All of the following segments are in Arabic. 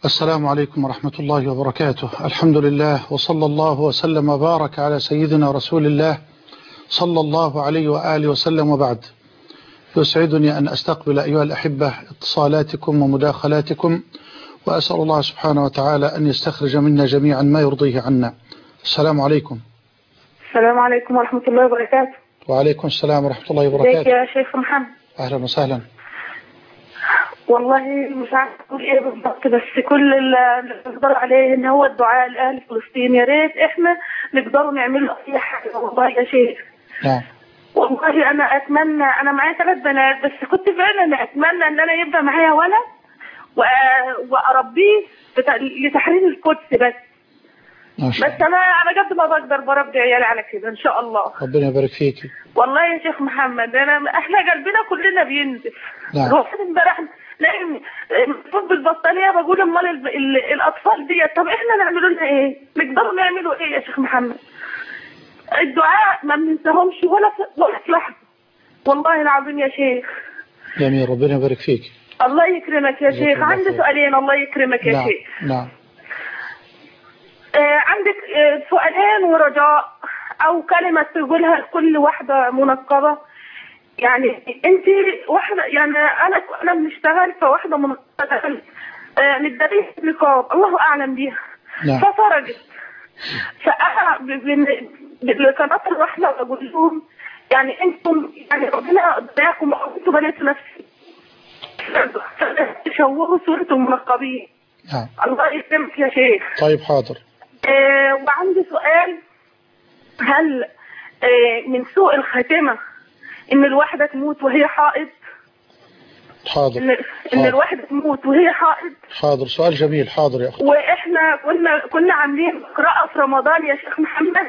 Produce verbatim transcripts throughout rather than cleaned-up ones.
السلام عليكم ورحمة الله وبركاته. الحمد لله وصلى الله وسلم وبارك على سيدنا رسول الله صلى الله عليه وآله وسلم، وبعد. يسعدني أن أستقبل أيها الأحبة اتصالاتكم ومداخلاتكم، وأسأل الله سبحانه وتعالى أن يستخرج منا جميعا ما يرضيه عنا. السلام عليكم. السلام عليكم ورحمة الله وبركاته. وعليكم السلام ورحمة الله وبركاته. ازيك يا شيخ محمد؟ أهلا وسهلا. والله مش عارف اقول ايه بالضبط، بس كل اللي نقدر عليه ان هو الدعاء لاهل فلسطين. يا ريت احنا نقدروا نعمل اي حاجه والله يا شيخ. نعم. والله انا اتمنى، انا معايا ثلاث بنات، بس كنت فعلا اتمنى ان انا يبقى معايا ولد واربيه لتحرير القدس بس. بس انا انا قد ما بقدر بربي عيالي على كده ان شاء الله. ربنا يبارك فيكي. والله يا شيخ محمد انا احنا قلبنا كلنا بينزف. نعم. روحت امبارح لان المفروض بالبطانيه بقول امال الاطفال دي، طب احنا نعملوا لنا ايه؟ نقدروا نعملوا ايه يا شيخ محمد؟ الدعاء ما بننساهمش ولا ولا في لحظه والله العظيم يا شيخ. جميل، ربنا يبارك فيكي. الله يكرمك يا شيخ. عندي سؤالين الله يكرمك يا نعم. شيخ. نعم. آه عندك آه سؤالين ورجاء او كلمه تقولها لكل واحده منقبه. يعني انت واحده، يعني انا انا بنشتغل فواحده منقبه آه متدرسه نقاب الله اعلم بيها. نعم. فخرجت فانا بقناه الرحمه بقول لهم يعني انتم يعني ربنا اداكم او انتم بنيتوا نفسي تشوهوا صوره المنقبين. نعم. الله يسلمك يا شيخ. طيب حاضر. آه وعندي سؤال، هل آه من سوء الخاتمة ان الواحدة تموت وهي حائض؟ حاضر. ان, إن الواحدة تموت وهي حائض. حاضر، سؤال جميل. حاضر يا أخي. واحنا كنا كنا عاملين قراءة في رمضان يا شيخ محمد،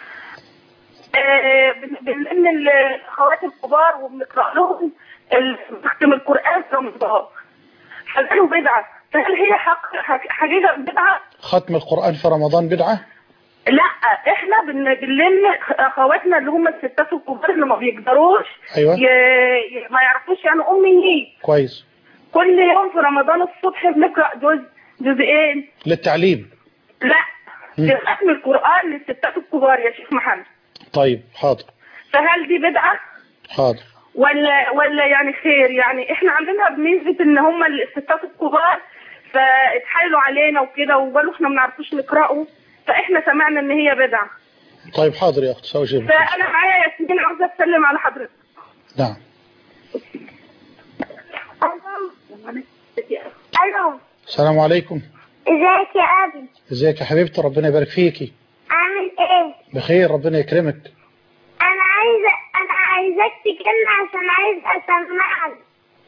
آه بنلم الاخوات الكبار وبنقرأ لهم نختم القرآن في رمضان، فقالوا بدعة، فهل هي حق حقيقة بدعة؟ ختم القرآن في رمضان بدعة؟ لا احنا بنلم اخواتنا اللي هم الستات الكبار اللي ما بيقدروش أيوة. ي... ما يعرفوش يعني اميين. كويس. كل يوم في رمضان الصبح بنقرا جزء جزئين للتعليم. لا لختم القرآن للستات الكبار يا شيخ محمد. طيب حاضر. فهل دي بدعة؟ حاضر. ولا ولا يعني خير؟ يعني احنا عندنا بنسبة ان هم الستات الكبار فاتحايلوا علينا وكده وقالوا احنا ما بنعرفوش نقرأوا، فاحنا سمعنا ان هي بدعة. طيب حاضر يا اخت سوجي. فانا معايا ياسمين عاوزة اتسلم على حضرتك. نعم. الو. السلام عليكم. ازيك يا ابي؟ ازيك يا حبيبتي؟ ربنا يبارك فيكي. عامل ايه؟ بخير، ربنا يكرمك. انا عايزه انا عايزاك تكلمني عشان عايز اسمعك.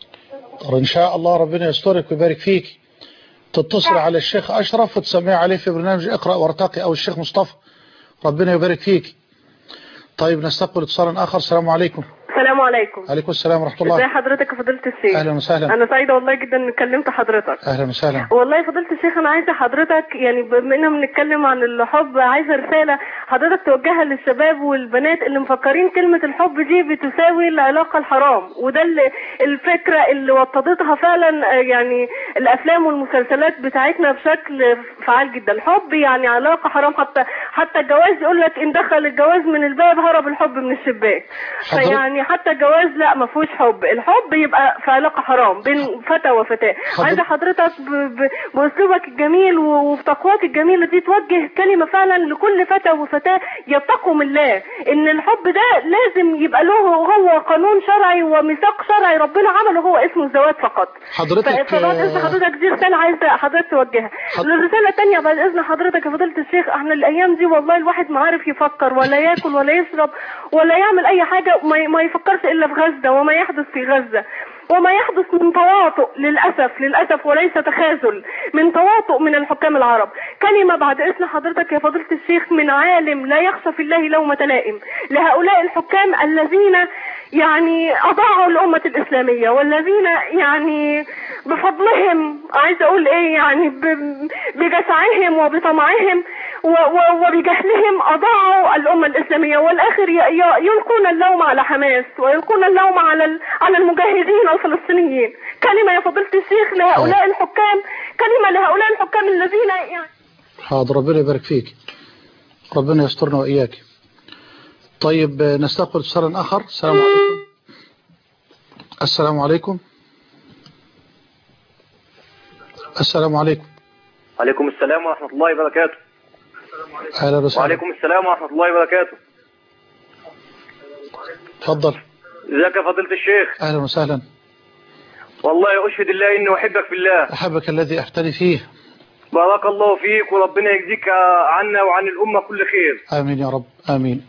طب ان شاء الله ربنا يسترك ويبارك فيكي. تتصل على الشيخ اشرف وتسمعي عليه في برنامج اقرأ وارتقي، او الشيخ مصطفى. ربنا يبارك فيكي. طيب نستقبل اتصالا اخر. السلام عليكم. السلام عليكم. عليكم السلام ورحمة الله. ازي حضرتك يا فضيلة الشيخ؟ اهلا وسهلا. انا سعيدة والله جدا ان كلمت حضرتك. اهلا وسهلا. والله يا فضيلة الشيخ انا عايزة حضرتك يعني بما اننا بنتكلم عن الحب، عايزة رسالة حضرتك توجهها للشباب والبنات اللي مفكرين كلمة الحب دي بتساوي العلاقة الحرام، وده اللي الفكرة اللي وطدتها فعلا يعني الافلام والمسلسلات بتاعتنا بشكل فعال جدا. الحب يعني علاقة حرام، حتى حتى الجواز يقول لك ان دخل الجواز من الباب هرب الحب من الشباك. فيعني حتى الجواز لا ما فيهوش حب، الحب يبقى في علاقه حرام بين فتى وفتاه. عايزه حضرتك باسلوبك الجميل وبتقواك الجميله دي توجه كلمه فعلا لكل فتى وفتاه يتقوا من الله، ان الحب ده لازم يبقى له هو قانون شرعي وميثاق شرعي ربنا عمله، هو اسمه الزواج فقط. حضرتك فبعد اذن حضرتك دي رساله عايزه حضرتك توجهها. الرساله الثانيه بعد اذن حضرتك يا فضيله الشيخ، احنا الايام دي والله الواحد ما عارف يفكر ولا ياكل ولا يشرب ولا يعمل اي حاجه، ما يفكرش الا في غزه وما يحدث في غزة، وما يحدث من تواطؤ للأسف للأسف وليس تخاذل، من تواطؤ من الحكام العرب. كلمة بعد إذن حضرتك يا فضيلة الشيخ من عالم لا يخشى في الله لومة لائم لهؤلاء الحكام الذين يعني أضاعوا الأمة الإسلامية، والذين يعني بفضلهم عايز أقول إيه يعني بجشعهم وبطمعهم وبجهلهم أضاعوا الأمة الإسلامية، والآخر يلقون اللوم على حماس ويلقون اللوم على على المجاهدين الفلسطينيين. كلمة يا فضيلة الشيخ لهؤلاء الحكام، كلمة لهؤلاء الحكام الذين يعني. حاضر، ربنا يبارك فيك، ربنا يسترنا وإياك. طيب نستقبل اتصالا آخر. السلام عليكم. السلام عليكم. السلام عليكم. وعليكم السلام ورحمة الله وبركاته. أهلا وسهلا. وعليكم السلام ورحمة الله وبركاته. تفضل. ازيك يا فضيلة الشيخ؟ أهلا وسهلا. والله أشهد الله إني أحبك في الله. أحبك الذي أحتني فيه. بارك الله فيك وربنا يجزيك عنا وعن الأمة كل خير. آمين يا رب، آمين.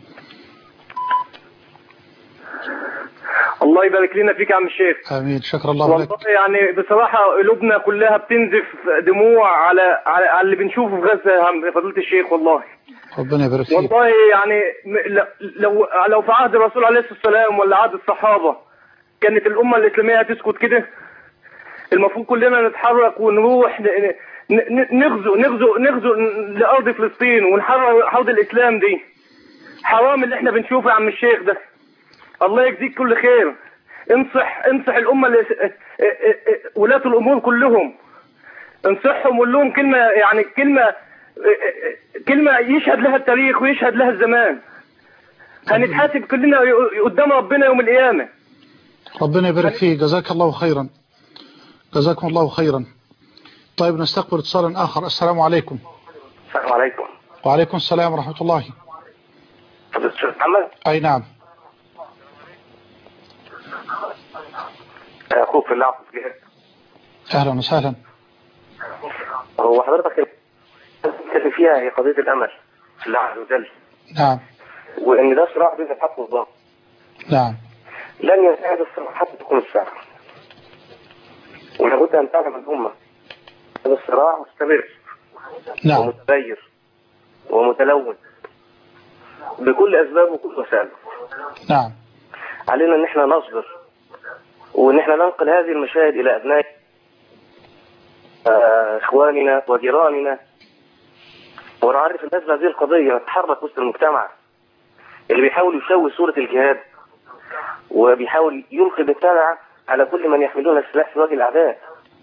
الله يبارك لنا فيك يا عم الشيخ. آمين، شكر الله لك. والله يعني بصراحة قلوبنا كلها بتنزف دموع على على, على اللي بنشوفه في غزة يا فضيلة الشيخ. والله ربنا يبارك فيك. والله يعني لو لو في عهد الرسول عليه الصلاة والسلام ولا عهد الصحابة كانت الأمة الإسلامية تسكت كده. المفروض كلنا نتحرك ونروح نغزو نغزو نغزو لأرض فلسطين ونحرر حوض الإسلام دي. حرام اللي احنا بنشوفه يا عم الشيخ ده. الله يجزيك كل خير. انصح انصح الأمة ولاة الأمور كلهم، انصحهم وقول لهم كلمة يعني كلمة كلمة يشهد لها التاريخ ويشهد لها الزمان. هنتحاسب كلنا قدام ربنا يوم القيامة. ربنا يبارك فيك، جزاك الله خيرا، جزاكم الله خيرا. طيب نستقبل اتصالا آخر. السلام عليكم. السلام عليكم. وعليكم السلام ورحمة الله. فضيلة الشيخ محمد. أي نعم. أخوك في الله عبد الجهاد. أهلا وسهلا. هو حضرتك اللي فيها هي قضية الأمل في الله عز وجل. نعم. وإن ده صراع بين الحق والباطل. نعم. لن ينتهي هذا الصراع حتى تكون الساعة. ولابد أن تعلم الأمة هذا الصراع مستمر. نعم. ومتغير ومتلون بكل أسبابه وكل وسائله. نعم. علينا ان احنا نصبر وان احنا ننقل هذه المشاهد الى ابناء اخواننا وجيراننا ونعرف الناس بهذه القضية. نتحرك وسط المجتمع اللي بيحاول يشوه صورة الجهاد وبيحاول يلقي بالتبع على كل من يحملون السلاح في وجه الاعداء.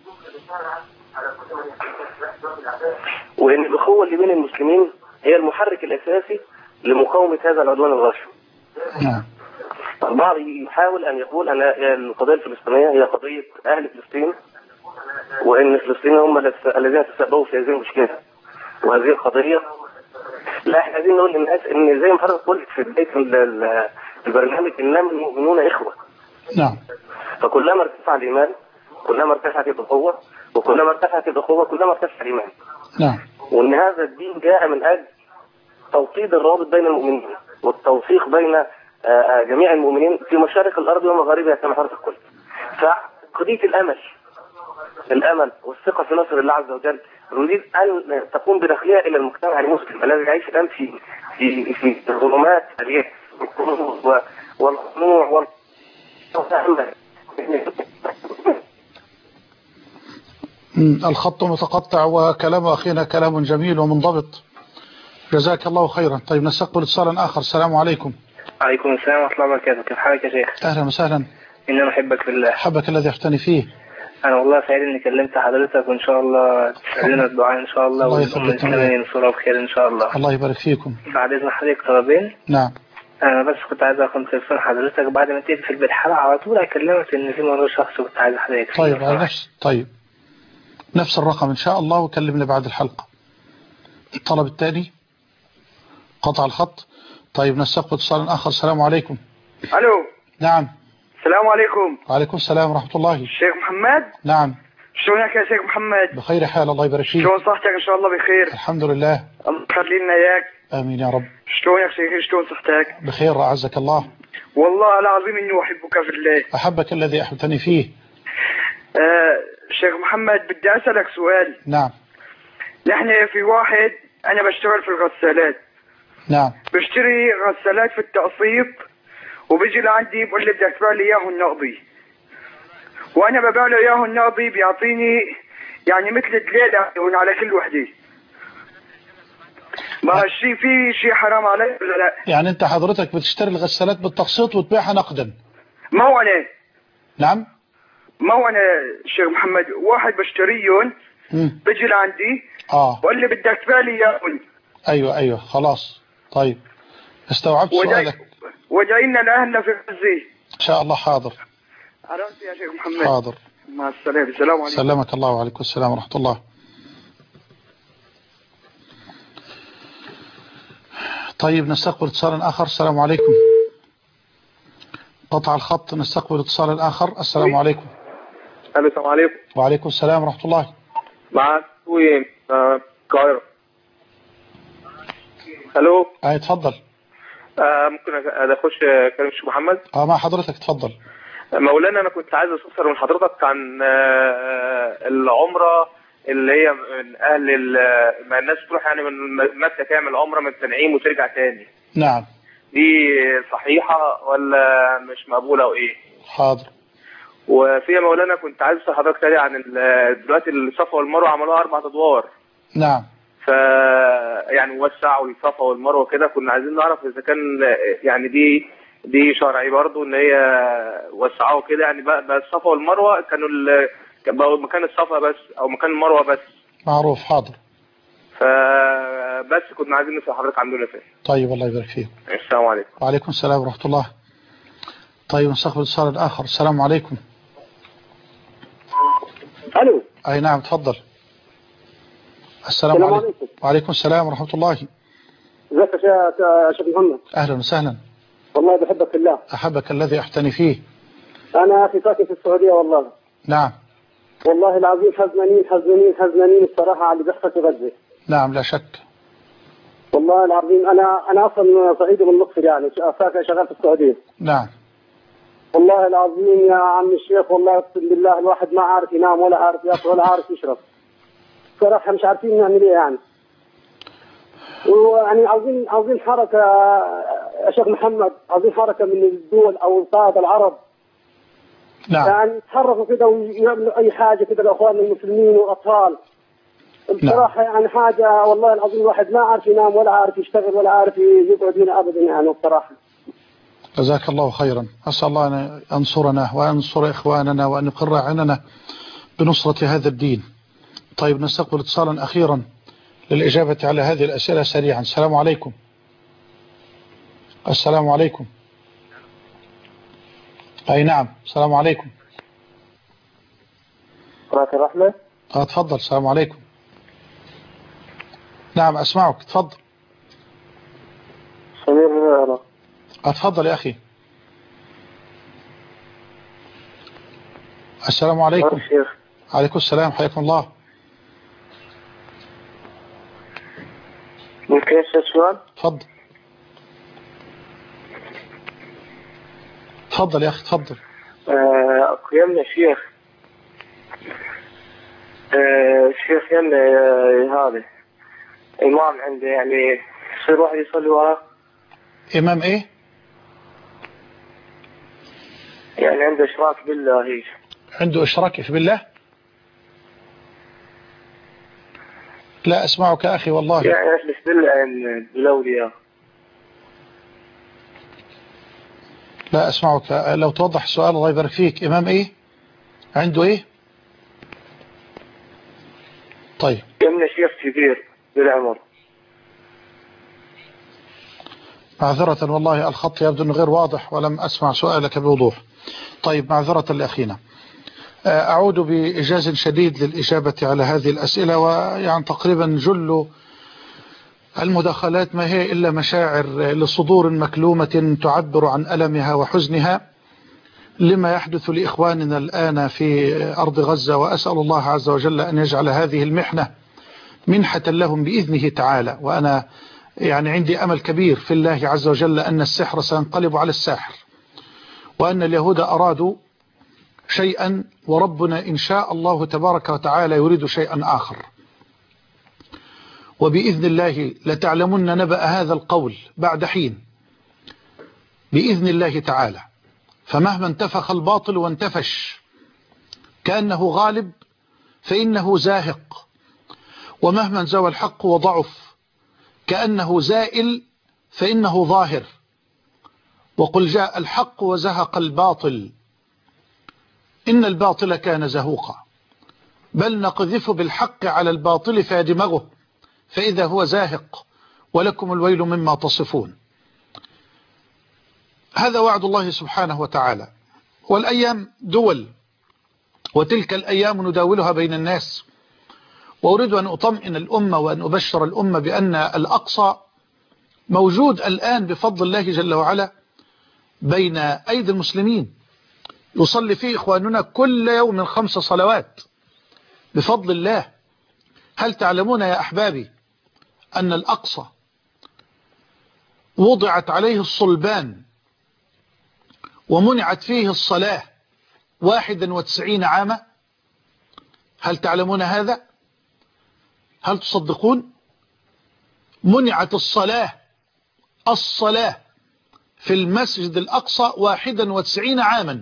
وان الاخوة اللي بين المسلمين هي المحرك الاساسي لمقاومة هذا العدوان الغاشم. نعم. البعض يحاول أن يقول أن القضية الفلسطينية هي قضية أهل فلسطين وأن فلسطين هم الذين تسببوا في هذه المشكلة وهذه القضية. لا، احنا عايزين نقول للناس أن زي ما حضرتك قلت في بداية البرنامج إنما المؤمنون إخوة. نعم. فكلما ارتفع الإيمان كلما ارتفعت الأخوة وكلما ارتفعت الأخوة كلما ارتفع الإيمان. نعم. وأن هذا الدين جاء من أجل توطيد الروابط بين المؤمنين والتوثيق بين جميع المؤمنين في مشارق الأرض ومغاربها كما حضرتك قلت. فقضية الأمل الأمل والثقة في نصر الله عز وجل نريد أن تكون بداخلها إلى المجتمع المسلم الذي يعيش الآن في في في ظلمات اليأس والخنوع وال الخط متقطع وكلام أخينا كلام جميل ومنضبط، جزاك الله خيرا. طيب نستقبل اتصالا آخر. السلام عليكم. عليكم السلام ورحمة الله وبركاته. كيف حالك يا شيخ؟ أهلا وسهلا. إننا نحبك في الله. حبك الذي احتني فيه. أنا والله سعيد إني كلمت حضرتك وإن شاء الله تسألنا الدعاء إن شاء الله والأمة الإسلامية ينصرها بخير إن شاء الله. الله يبارك فيكم. بعد إذن حضرتك طلبين. نعم. أنا بس كنت عايز أكون تليفون حضرتك بعد ما تقفل بالحلقة على طول أكلمك إن في موضوع شخصي كنت عايز حضرتك. طيب على نفس طيب نفس الرقم إن شاء الله وكلمنا بعد الحلقة. الطلب الثاني قطع الخط. طيب نستقبل اتصالا آخر. السلام عليكم. ألو. نعم. السلام عليكم. وعليكم السلام ورحمة الله. الشيخ محمد. نعم. شلونك يا شيخ محمد؟ بخير حال الله يبارك فيك. شلون صحتك؟ إن شاء الله بخير. الحمد لله. الله يخلي لنا إياك. آمين يا رب. شلون يا شيخ؟ شلون صحتك؟ بخير أعزك الله. والله العظيم إني أحبك في الله. أحبك الذي أحبتني فيه. آه شيخ محمد بدي أسألك سؤال. نعم. نحن في واحد أنا بشتغل في الغسالات. نعم. بشتري غسالات في التقسيط وبيجي لعندي بقول لي بدك تبيع لي إياه النقدي. وأنا ببيع له إياه النقدي بيعطيني يعني مثل دليلة على كل وحدة. ما الشيء في شيء حرام علي ولا لا؟ يعني أنت حضرتك بتشتري الغسالات بالتقسيط وتبيعها نقدا؟ ما هو أنا. نعم. ما هو أنا شيخ محمد، واحد بشتريهم مم. بيجي لعندي اه بقول لي بدك تبيع لي اياهم. ايوه ايوه خلاص. طيب استوعبت سؤالك وجاينا لاهلنا في غزه ان شاء الله. حاضر عرفت يا شيخ محمد. حاضر. مع السلامه. السلام عليكم. سلمك الله وعليكم السلام ورحمة الله. طيب نستقبل اتصال آخر. السلام عليكم. قطع الخط. نستقبل اتصال آخر. السلام عليكم. الو السلام عليكم. وعليكم السلام ورحمة الله. معك وين القاهرة. الو اي تفضل. آه ممكن اخش كلام الشيخ محمد؟ اه مع حضرتك تفضل. مولانا انا كنت عايز استفسر من حضرتك عن آه العمره اللي هي من اهل ما الناس تروح يعني من مكه تعمل عمره من التنعيم وترجع تاني. نعم. دي صحيحه ولا مش مقبوله وايه؟ حاضر. وفي يا مولانا كنت عايز اسال حضرتك تاني عن دلوقتي الصفا والمروه عملوها اربع ادوار. نعم. ف يعني وسعوا الصفا والمروه كده، كنا عايزين نعرف اذا كان يعني دي دي شرعي برضو ان هي وسعوه كده، يعني بقى الصفا والمروه كانوا بقوا مكان الصفا بس او مكان المروه بس. معروف. حاضر. فبس كنا عايزين نسال حضرتك عندنا فين. طيب الله يبارك فيك. السلام عليكم. وعليكم السلام ورحمة الله. طيب نستقبل اتصال آخر. السلام عليكم. الو. اي نعم تفضل. السلام, السلام عليكم. عليكم. وعليكم السلام ورحمة الله. ازيك يا شيخ محمد؟ اهلا وسهلا. والله بحبك في الله. احبك الذي احتني فيه. انا اخي ساكن في السعودية والله. نعم. والله العظيم حزنانين حزنانين حزنانين الصراحة على اللي بيحصل في غزة. نعم لا شك. والله العظيم انا انا اصلا صعيدي من النصر، يعني ساكن شغال في السعودية. نعم. والله العظيم يا عم الشيخ والله اقسم بالله الواحد ما عارف ينام ولا عارف ياكل ولا عارف يشرب. صراحة مش عارفين نعمل ايه يعني. ويعني عاوزين عاوزين حركة يا شيخ محمد، عاوزين حركة من الدول او القادة العرب. نعم. يعني يتحركوا كده ويعملوا اي حاجة كده لاخواننا المسلمين والاطفال. بصراحة نعم. يعني حاجة والله العظيم الواحد ما عارف ينام ولا عارف يشتغل ولا عارف يقعد هنا ابدا يعني بصراحة. جزاك الله خيرا. أسأل الله أن ينصرنا وينصر إخواننا وأن يقر عيننا بنصرة هذا الدين. طيب نستقبل اتصالا أخيرا للإجابة على هذه الأسئلة سريعا. السلام عليكم. السلام عليكم. أي نعم. السلام عليكم. قناة الرحمة. اه تفضل. السلام عليكم. نعم أسمعك تفضل. سمير. اتفضل يا أخي. السلام عليكم. عليكم السلام حياكم الله. ممكن أسأل سؤال؟ تفضل تفضل يا أخي تفضل. آه يمنا شيخ آه شيخ يمنا آه هذا إمام عنده يعني يصير واحد يصلي وراه. إمام إيه؟ يعني عنده إشراك بالله. هيك عنده إشراك بالله؟ لا أسمعك أخي والله. يعني يحلف بالله يعني بالأولياء. لا أسمعك. لو توضح السؤال الله يبارك فيك. إمام إيه؟ عنده إيه؟ طيب. يمنا شيخ كبير بالعمر. معذرة والله الخط يبدو أنه غير واضح ولم أسمع سؤالك بوضوح. طيب معذرة لأخينا. أعود بإيجاز شديد للإجابة على هذه الأسئلة، ويعني تقريبا جل المداخلات ما هي إلا مشاعر لصدور مكلومة تعبر عن ألمها وحزنها لما يحدث لإخواننا الآن في أرض غزة. وأسأل الله عز وجل أن يجعل هذه المحنة منحة لهم بإذنه تعالى. وأنا يعني عندي أمل كبير في الله عز وجل أن السحر سينقلب على الساحر، وأن اليهود أرادوا شيئا وربنا إن شاء الله تبارك وتعالى يريد شيئا آخر. وبإذن الله لتعلمن نبأ هذا القول بعد حين بإذن الله تعالى. فمهما انتفخ الباطل وانتفش كأنه غالب فإنه زاهق، ومهما انزوى الحق وضعف كأنه زائل فإنه ظاهر. وقل جاء الحق وزهق الباطل إن الباطل كان زهوقا. بل نقذف بالحق على الباطل فيدمغه فإذا هو زاهق ولكم الويل مما تصفون. هذا وعد الله سبحانه وتعالى. والأيام دول، وتلك الأيام نداولها بين الناس. وأريد أن أطمئن الأمة وأن أبشر الأمة بأن الأقصى موجود الآن بفضل الله جل وعلا بين أيدي المسلمين، يصلي فيه إخواننا كل يوم خمس صلوات بفضل الله. هل تعلمون يا أحبابي أن الأقصى وضعت عليه الصلبان ومنعت فيه الصلاة واحدا وتسعين عاما؟ هل تعلمون هذا؟ هل تصدقون؟ منعت الصلاة الصلاة في المسجد الأقصى واحدا وتسعين عاما،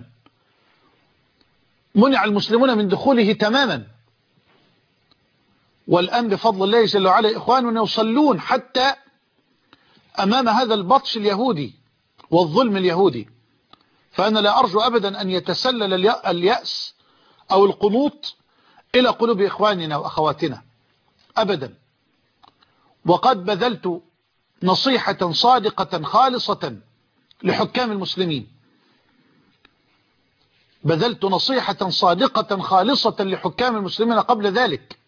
منع المسلمون من دخوله تماما. والآن بفضل الله جل وعلا إخواننا يصلون حتى أمام هذا البطش اليهودي والظلم اليهودي. فأنا لا أرجو أبدا أن يتسلل اليأس أو القنوط إلى قلوب إخواننا وأخواتنا أبدا. وقد بذلت نصيحة صادقة خالصة لحكام المسلمين، بذلت نصيحة صادقة خالصة لحكام المسلمين قبل ذلك،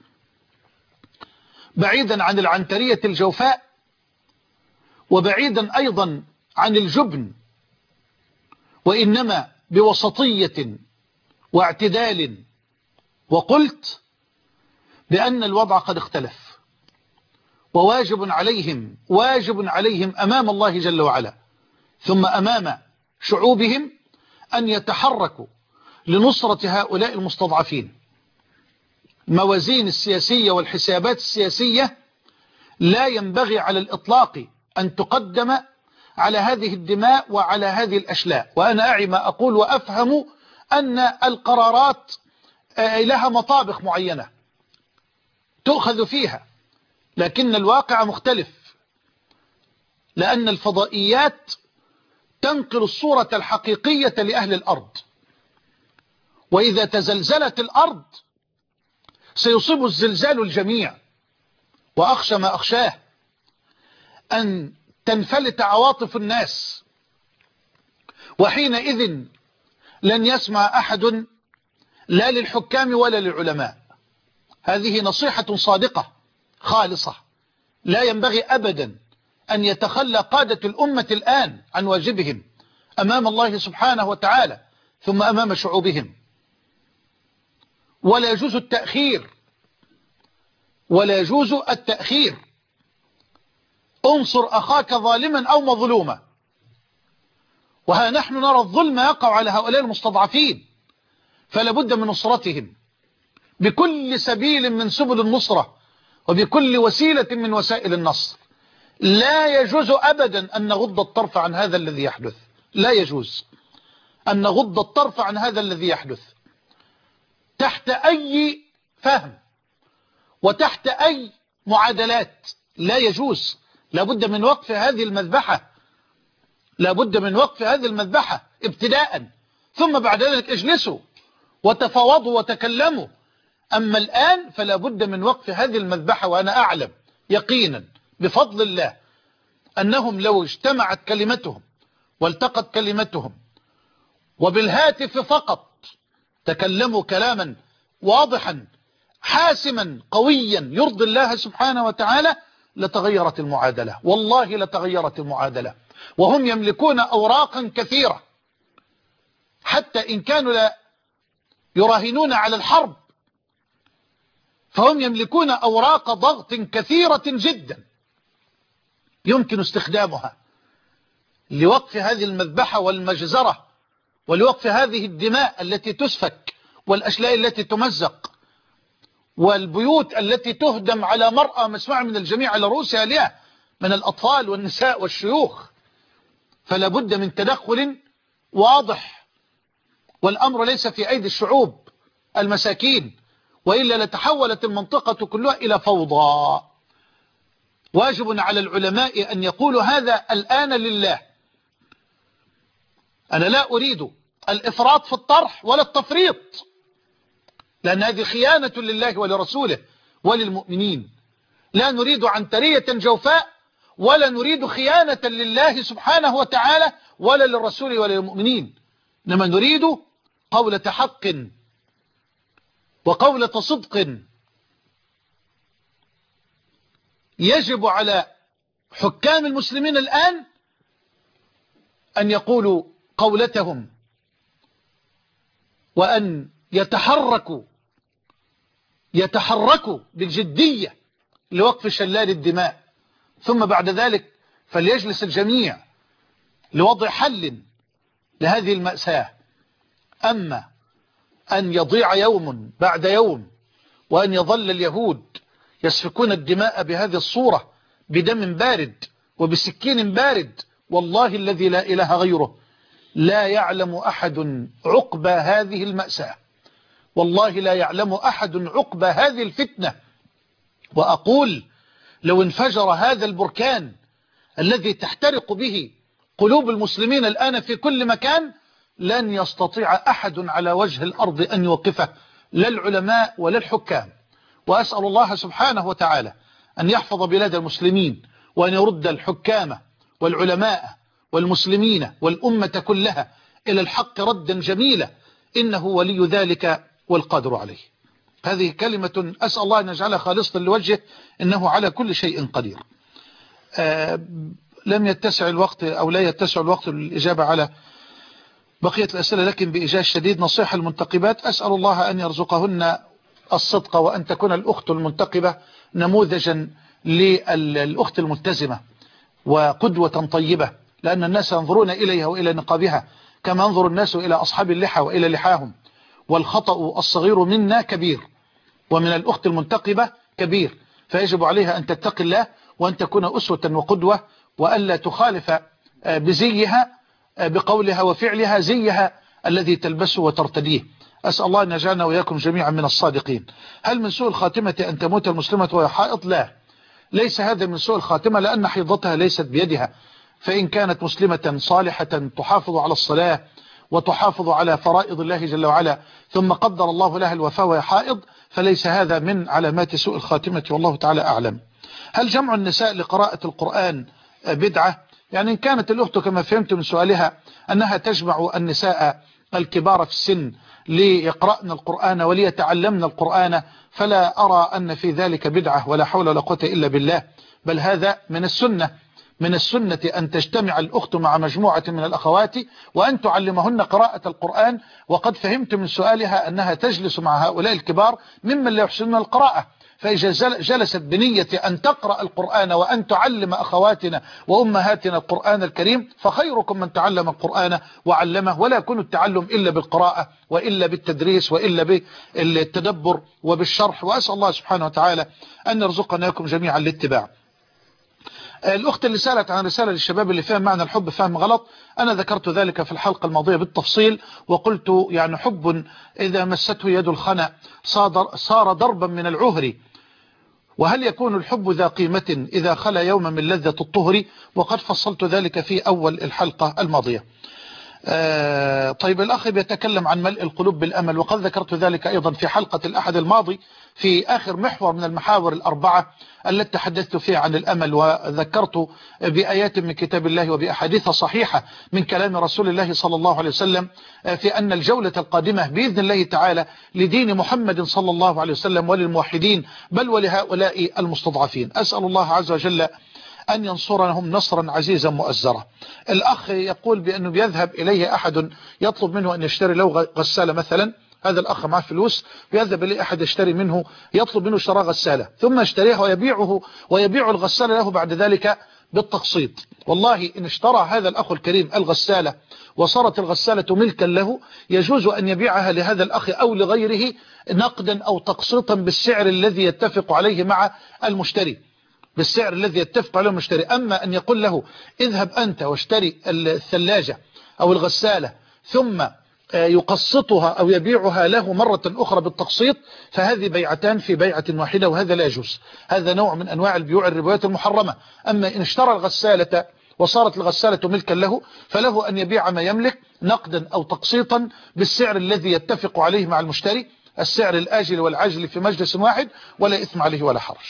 بعيدا عن العنترية الجوفاء وبعيدا أيضا عن الجبن، وإنما بوسطية واعتدال. وقلت بأن الوضع قد اختلف، وواجب عليهم واجب عليهم أمام الله جل وعلا ثم أمام شعوبهم أن يتحركوا لنصرة هؤلاء المستضعفين. الموازين السياسية والحسابات السياسية لا ينبغي على الإطلاق أن تقدم على هذه الدماء وعلى هذه الأشلاء. وأنا أعي ما أقول وأفهم أن القرارات لها مطابخ معينة تؤخذ فيها، لكن الواقع مختلف، لأن الفضائيات تنقل الصورة الحقيقية لأهل الأرض. وإذا تزلزلت الأرض سيصيب الزلزال الجميع، وأخشى ما أخشاه أن تنفلت عواطف الناس، وحينئذ لن يسمع أحد لا للحكام ولا للعلماء. هذه نصيحة صادقة خالصة. لا ينبغي أبدا أن يتخلى قادة الأمة الآن عن واجبهم أمام الله سبحانه وتعالى ثم أمام شعوبهم. ولا يجوز التأخير، ولا يجوز التأخير. انصر أخاك ظالما أو مظلوما. وها نحن نرى الظلم يقع على هؤلاء المستضعفين، فلا بد من نصرتهم بكل سبيل من سبل النصرة وبكل وسيلة من وسائل النصر. لا يجوز أبدا أن نغض الطرف عن هذا الذي يحدث، لا يجوز أن نغض الطرف عن هذا الذي يحدث تحت أي فهم وتحت أي معادلات. لا يجوز. لابد من وقف هذه المذبحة، لابد من وقف هذه المذبحة ابتداء، ثم بعد ذلك اجلسوا وتفاوضوا وتكلموا. أما الآن فلا بد من وقف هذه المذبحة. وأنا أعلم يقينا بفضل الله أنهم لو اجتمعت كلمتهم والتقت كلمتهم وبالهاتف فقط تكلموا كلاما واضحا حاسما قويا يرضي الله سبحانه وتعالى لتغيرت المعادلة، والله لتغيرت المعادلة. وهم يملكون أوراقا كثيرة، حتى إن كانوا لا يراهنون على الحرب فهم يملكون أوراق ضغط كثيرة جدا يمكن استخدامها لوقف هذه المذبحة والمجزرة ولوقف هذه الدماء التي تسفك والأشلاء التي تمزق والبيوت التي تهدم على مرأى مسمع من الجميع على رؤوس أهلها من الأطفال والنساء والشيوخ. فلا بد من تدخل واضح، والأمر ليس في أيدي الشعوب المساكين، وإلا لتحولت المنطقة كلها إلى فوضى. واجب على العلماء أن يقولوا هذا الآن لله. أنا لا أريد الإفراط في الطرح ولا التفريط، لأن هذه خيانة لله ولرسوله وللمؤمنين. لا نريد عنترية جوفاء ولا نريد خيانة لله سبحانه وتعالى ولا للرسول ولا للمؤمنين، إنما نريد قولة حق وقولة صدق. يجب على حكام المسلمين الآن أن يقولوا قولتهم وأن يتحركوا يتحركوا بالجدية لوقف شلال الدماء، ثم بعد ذلك فليجلس الجميع لوضع حل لهذه المأساة. أما أن يضيع يوم بعد يوم وأن يظل اليهود يسفكون الدماء بهذه الصورة بدم بارد وبسكين بارد، والله الذي لا إله غيره لا يعلم أحد عقب هذه المأساة، والله لا يعلم أحد عقب هذه الفتنة. وأقول لو انفجر هذا البركان الذي تحترق به قلوب المسلمين الآن في كل مكان لن يستطيع أحد على وجه الأرض أن يوقفه، لا العلماء ولا الحكام. وأسأل الله سبحانه وتعالى أن يحفظ بلاد المسلمين وأن يرد الحكام والعلماء والمسلمين والأمة كلها إلى الحق ردا جميلا، إنه ولي ذلك والقادر عليه. هذه كلمة أسأل الله أن يجعلها خالصة لوجهه، إنه على كل شيء قدير. آه لم يتسع الوقت أو لا يتسع الوقت للإجابة على بقية الأسئلة، لكن بإيجاز شديد نصيحة المنتقبات، أسأل الله أن يرزقهن الصدق وأن تكون الأخت المنتقبة نموذجا للأخت الملتزمة وقدوة طيبة، لأن الناس ينظرون إليها وإلى نقابها كما ينظر الناس إلى أصحاب اللحى وإلى لحاهم، والخطأ الصغير منا كبير ومن الأخت المنتقبة كبير، فيجب عليها أن تتقي الله وأن تكون أسوة وقدوة، وألا تخالف بزيها بقولها وفعلها زيها الذي تلبسه وترتديه. أسأل الله أن يجعلنا وإياكم جميعا من الصادقين. هل من سوء الخاتمة أن تموت المسلمة وهي حائض؟ لا، ليس هذا من سوء الخاتمة، لأن حيضتها ليست بيدها، فإن كانت مسلمة صالحة تحافظ على الصلاة وتحافظ على فرائض الله جل وعلا ثم قدر الله لها الوفاة وهي حائض فليس هذا من علامات سوء الخاتمة، والله تعالى أعلم. هل جمع النساء لقراءة القرآن بدعة؟ يعني إن كانت الأخت كما فهمت من سؤالها أنها تجمع النساء الكبار في السن ليقرأن القرآن وليتعلمن القرآن فلا أرى أن في ذلك بدعة ولا حول ولا قوة إلا بالله، بل هذا من السنة من السنة أن تجتمع الأخت مع مجموعة من الأخوات وأن تعلمهن قراءة القرآن. وقد فهمت من سؤالها أنها تجلس مع هؤلاء الكبار ممن لا يحسنون القراءة، فإذا جلست بنية أن تقرأ القرآن وأن تعلم أخواتنا وأمهاتنا القرآن الكريم فخيركم من تعلم القرآن وعلمه، ولا يكون التعلم إلا بالقراءة وإلا بالتدريس وإلا بالتدبر وبالشرح. وأسأل الله سبحانه وتعالى أن يرزقنا لكم جميعا الاتباع. الأخت اللي سألت عن رسالة للشباب اللي فهم معنى الحب فهم غلط، أنا ذكرت ذلك في الحلقة الماضية بالتفصيل وقلت يعني حب إذا مسته يد الخنا صار ضربا من العهر، وهل يكون الحب ذا قيمة إذا خلا يوما من لذة الطهر؟ وقد فصلت ذلك في أول الحلقة الماضية. آه طيب الأخ يتكلم عن ملء القلوب بالأمل، وقد ذكرت ذلك أيضا في حلقة الأحد الماضي في آخر محور من المحاور الأربعة التي تحدثت فيها عن الأمل، وذكرت بآيات من كتاب الله وبأحاديث صحيحة من كلام رسول الله صلى الله عليه وسلم في أن الجولة القادمة بإذن الله تعالى لدين محمد صلى الله عليه وسلم وللموحدين بل ولهؤلاء المستضعفين. أسأل الله عز وجل أن ينصرهم نصرا عزيزا مؤزرا. الأخ يقول بأنه بيذهب إليه أحد يطلب منه أن يشتري له غسالة مثلا، هذا الأخ معه فلوس بيذهب إليه أحد يشتري منه يطلب منه شراء غسالة ثم يشتريها ويبيعه ويبيع الغسالة له بعد ذلك بالتقسيط. والله إن اشترى هذا الأخ الكريم الغسالة وصارت الغسالة ملكا له يجوز أن يبيعها لهذا الأخ أو لغيره نقدا أو تقسيطا بالسعر الذي يتفق عليه مع المشتري بالسعر الذي يتفق عليه المشتري. أما أن يقول له اذهب أنت واشتري الثلاجة أو الغسالة ثم يقسطها أو يبيعها له مرة أخرى بالتقسيط فهذه بيعتان في بيعة واحدة، وهذا لا يجوز، هذا نوع من أنواع البيوع الربويات المحرمة. أما إن اشترى الغسالة وصارت الغسالة ملكا له فله أن يبيع ما يملك نقدا أو تقسيطا بالسعر الذي يتفق عليه مع المشتري. السعر الآجل والعاجل في مجلس واحد ولا إثم عليه ولا حرج.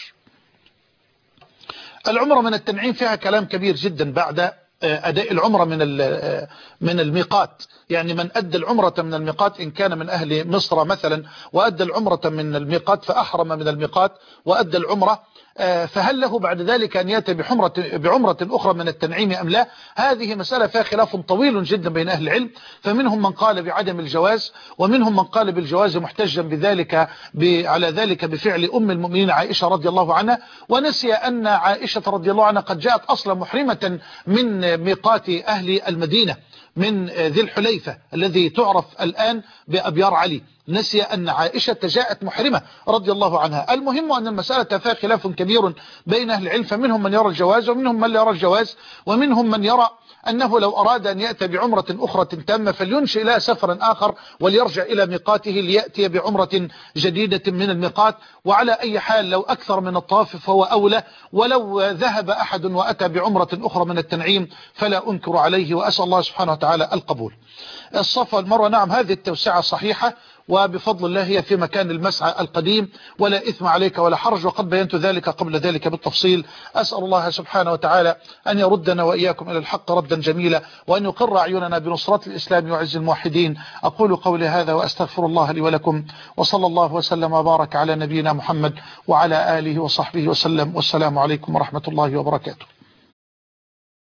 العمرة من التنعيم فيها كلام كبير جدا بعد أداء العمرة من من الميقات. يعني من أدى العمرة من الميقات إن كان من أهل مصر مثلا وأدى العمرة من الميقات فأحرم من الميقات وأدى العمرة، فهل له بعد ذلك أن يأتي بعمرة, بعمرة أخرى من التنعيم أم لا؟ هذه مسألة فيها خلاف طويل جدا بين أهل العلم، فمنهم من قال بعدم الجواز ومنهم من قال بالجواز محتجا بذلك على ذلك بفعل أم المؤمنين عائشة رضي الله عنها، ونسي أن عائشة رضي الله عنها قد جاءت أصلا محرمة من ميقات أهل المدينة من ذي الحليفة الذي تعرف الآن بأبيار علي، نسي أن عائشة جاءت محرمة رضي الله عنها. المهم أن المسألة فيها خلاف كبير بين أهل العلم، فمنهم من يرى الجواز ومنهم من لا يرى الجواز، ومنهم من يرى أنه لو أراد أن يأتي بعمرة أخرى تامة فلينشئ لها سفرا آخر وليرجع إلى ميقاته ليأتي بعمرة جديدة من الميقات. وعلى أي حال لو أكثر من الطواف فهو أولى، ولو ذهب أحد وأتى بعمرة أخرى من التنعيم فلا أنكر عليه، وأسأل الله سبحانه وتعالى القبول. الصفا والمروة نعم هذه التوسعة صحيحة وبفضل الله هي في مكان المسعى القديم ولا إثم عليك ولا حرج، وقد بينت ذلك قبل ذلك بالتفصيل. أسأل الله سبحانه وتعالى أن يردنا وإياكم إلى الحق ردا جميلا، وأن يقر أعيننا بنصرة الإسلام وعز الموحدين. أقول قولي هذا وأستغفر الله لي ولكم، وصلى الله وسلم وبارك على نبينا محمد وعلى آله وصحبه وسلم، والسلام عليكم ورحمة الله وبركاته.